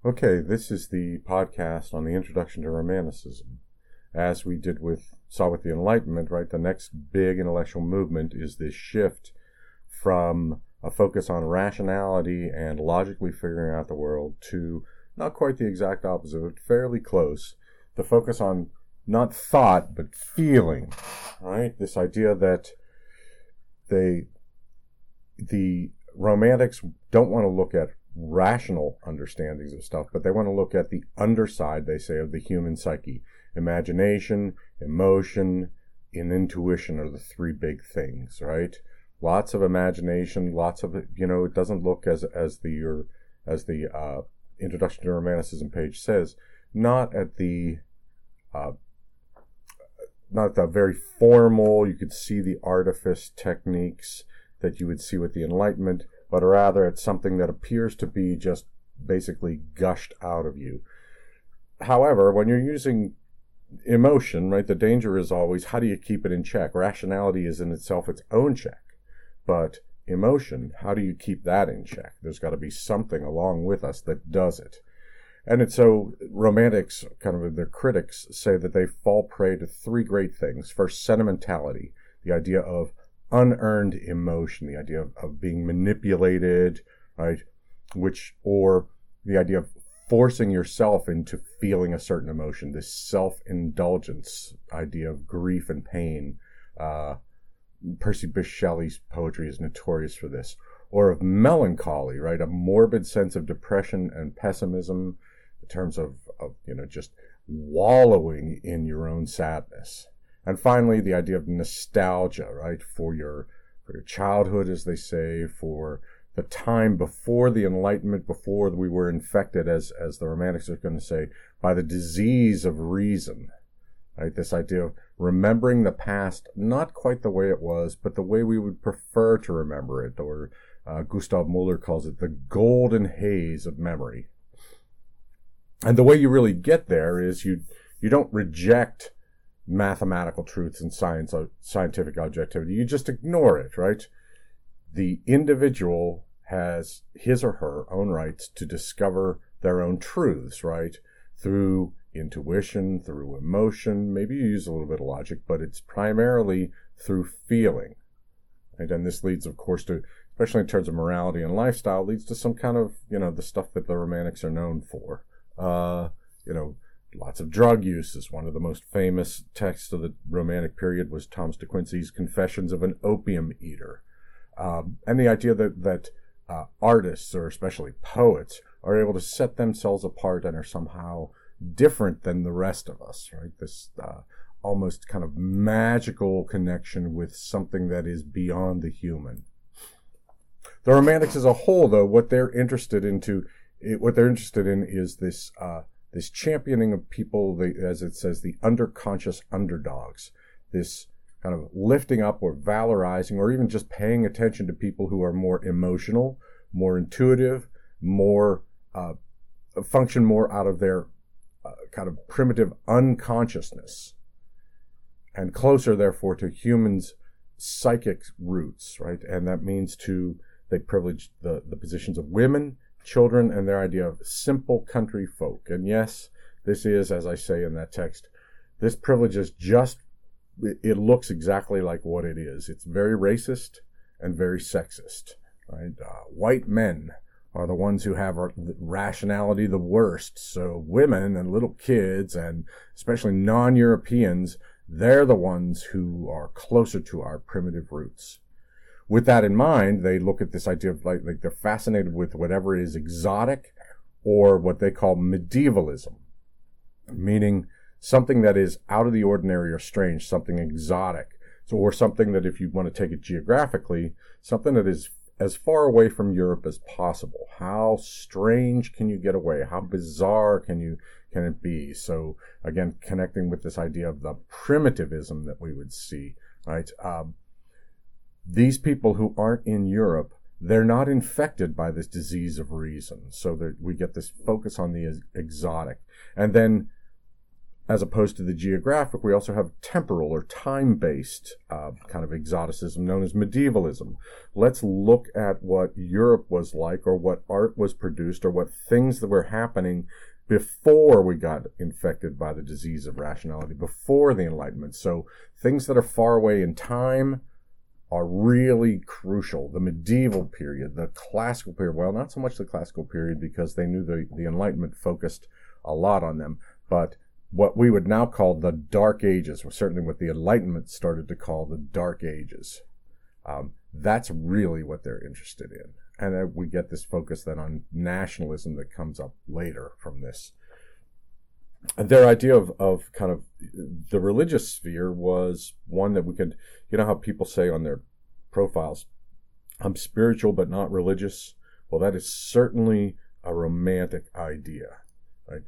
Okay, this is the podcast on the introduction to Romanticism. As we saw with the Enlightenment, right, the next big intellectual movement is this shift from a focus on rationality and logically figuring out the world to not quite the exact opposite, but fairly close. The focus on not thought, but feeling, right? This idea that the Romantics don't want to look at rational understandings of stuff, but they want to look at the underside, they say, of the human psyche. Imagination, emotion, and intuition are the three big things, right? Lots of imagination, lots of, it doesn't look as the Introduction to Romanticism page says, not at the very formal, you could see the artifice techniques that you would see with the Enlightenment, but rather it's something that appears to be just basically gushed out of you. However, when you're using emotion, right, the danger is always, how do you keep it in check? Rationality is in itself its own check, but emotion, how do you keep that in check? There's got to be something along with us that does it. And so Romantics, kind of their critics, say that they fall prey to three great things. First, sentimentality, the idea of unearned emotion, the idea of being manipulated, right? Or the idea of forcing yourself into feeling a certain emotion, this self-indulgence idea of grief and pain. Percy Bysshe Shelley's poetry is notorious for this. Or of melancholy, right? A morbid sense of depression and pessimism in terms of just wallowing in your own sadness. And finally, the idea of nostalgia, right, for your childhood, as they say, for the time before the Enlightenment, before we were infected, as the Romantics are going to say, by the disease of reason, right? This idea of remembering the past, not quite the way it was, but the way we would prefer to remember it, or Gustav Muller calls it the golden haze of memory. And the way you really get there is you don't reject mathematical truths and scientific objectivity. You just ignore it, right? The individual has his or her own rights to discover their own truths, right? Through intuition, through emotion, maybe you use a little bit of logic, but it's primarily through feeling. Right? And this leads, of course, to, especially in terms of morality and lifestyle, leads to some kind of, the stuff that the Romantics are known for. Lots of drug use is one of the most famous texts of the Romantic period was Thomas de Quincey's Confessions of an Opium Eater. And the idea that artists, or especially poets, are able to set themselves apart and are somehow different than the rest of us, right? This almost kind of magical connection with something that is beyond the human. The Romantics as a whole, though, what they're interested in is this championing of people, as it says, the underconscious underdogs, this kind of lifting up or valorizing or even just paying attention to people who are more emotional, more intuitive, more function more out of their kind of primitive unconsciousness, and closer, therefore, to humans' psychic roots, right? And that means they privilege the positions of women, children, and their idea of simple country folk. And yes, this is, as I say in that text, this privilege is it looks exactly like what it is. It's very racist and very sexist, right? White men are the ones who have rationality the worst. So women and little kids, and especially non-Europeans, they're the ones who are closer to our primitive roots. With that in mind, they look at this idea of like they're fascinated with whatever is exotic, or what they call medievalism, meaning something that is out of the ordinary or strange, something exotic. So, or something that, if you want to take it geographically, something that is as far away from Europe as possible. How strange can you get away? How bizarre can it be? So again, connecting with this idea of the primitivism that we would see, right? These people who aren't in Europe, they're not infected by this disease of reason. So that we get this focus on the exotic. And then as opposed to the geographic, we also have temporal or time-based kind of exoticism known as medievalism. Let's look at what Europe was like, or what art was produced, or what things that were happening before we got infected by the disease of rationality, before the Enlightenment. So things that are far away in time are really crucial. The medieval period, the classical period, well, not so much the classical period because they knew the Enlightenment focused a lot on them, but what we would now call the Dark Ages, or certainly what the Enlightenment started to call the Dark Ages. That's really what they're interested in. And then we get this focus then on nationalism that comes up later from this. And their idea of kind of the religious sphere was one that we could, you know how people say on their profiles, I'm spiritual but not religious? Well, that is certainly a romantic idea, right?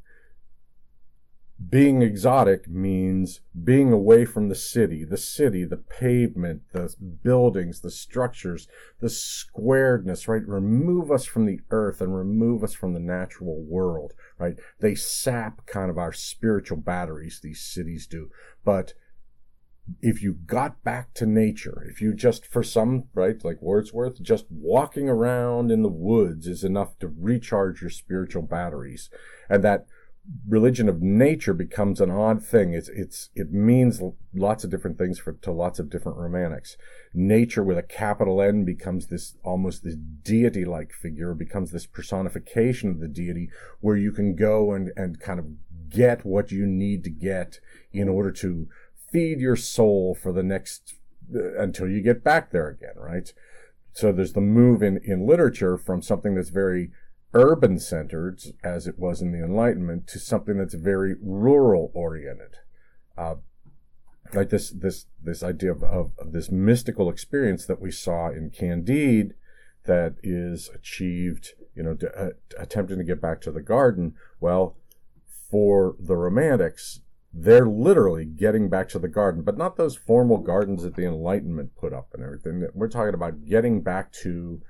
Being exotic means being away from the city, the pavement, the buildings, the structures, the squaredness, right? Remove us from the earth and remove us from the natural world, right? They sap kind of our spiritual batteries, these cities do. But if you got back to nature, if you just, for some, right, like Wordsworth, just walking around in the woods is enough to recharge your spiritual batteries. And that religion of nature becomes an odd thing. It means lots of different things to lots of different romantics. Nature with a capital N becomes almost this deity-like figure, becomes this personification of the deity where you can go and kind of get what you need to get in order to feed your soul for the next, until you get back there again, right? So there's the move in literature from something that's very urban centered, as it was in the Enlightenment, to something that's very rural oriented. Like this idea of this mystical experience that we saw in Candide that is achieved, attempting to get back to the garden. Well, for the Romantics, they're literally getting back to the garden, but not those formal gardens that the Enlightenment put up and everything. We're talking about getting back to,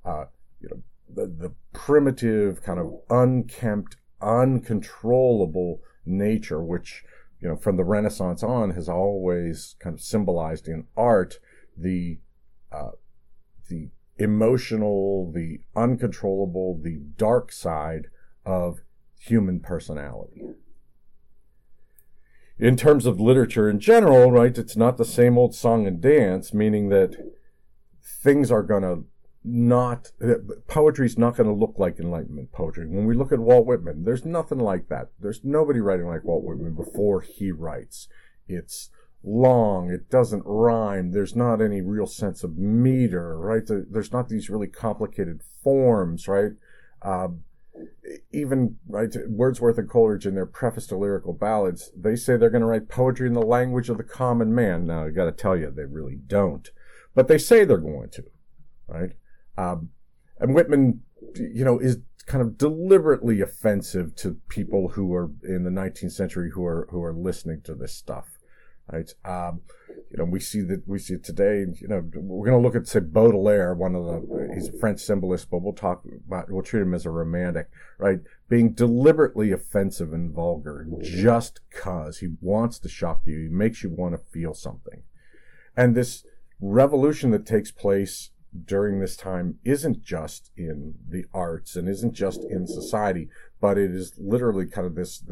the primitive, kind of unkempt, uncontrollable nature, which, from the Renaissance on has always kind of symbolized in art the emotional, the uncontrollable, the dark side of human personality. In terms of literature in general, right, it's not the same old song and dance, meaning that things are going to poetry's not going to look like Enlightenment poetry. When we look at Walt Whitman, there's nothing like that. There's nobody writing like Walt Whitman before he writes. It's long. It doesn't rhyme. There's not any real sense of meter, right? There's not these really complicated forms, right? Even, right, Wordsworth and Coleridge in their preface to Lyrical Ballads, they say they're going to write poetry in the language of the common man. Now, I got to tell you, they really don't. But they say they're going to, right? And Whitman, is kind of deliberetely offensive to people who are in the 19th century who are listening to this stuff, right? We see it today. We're going to look at, say, Baudelaire, he's a French symbolist, but we'll treat him as a romantic, right? Being deliberately offensive and vulgar just cause he wants to shock you. He makes you want to feel something. And this revolution that takes place during this time isn't just in the arts and isn't just in society, but it is literally kind of this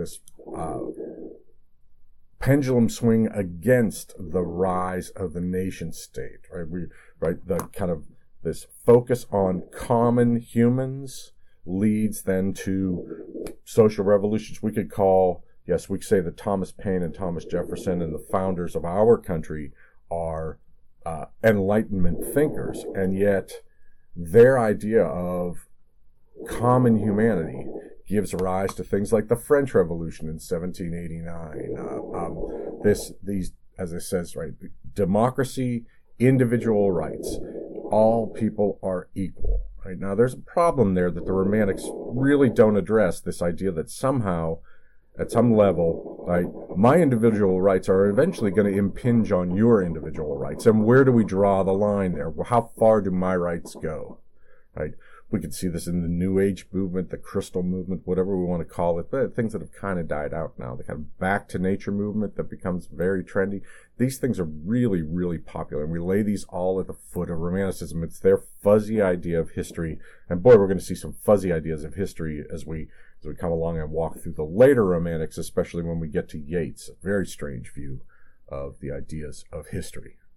pendulum swing against the rise of the nation state, right? The kind of this focus on common humans leads then to social revolutions. We could say that Thomas Paine and Thomas Jefferson and the founders of our country are Enlightenment thinkers, and yet their idea of common humanity gives rise to things like the French Revolution in 1789. These, as it says, right, democracy, individual rights, all people are equal. Right now, there's a problem there that the Romantics really don't address. This idea that somehow, at some level, right, my individual rights are eventually going to impinge on your individual rights. And where do we draw the line there? Well, how far do my rights go? Right? We could see this in the New Age movement, the Crystal movement, whatever we want to call it, but things that have kind of died out now. The kind of back to nature movement that becomes very trendy. These things are really, really popular, and we lay these all at the foot of Romanticism. It's their fuzzy idea of history, and boy, we're going to see some fuzzy ideas of history as we come along and walk through the later Romantics, especially when we get to Yeats, a very strange view of the ideas of history.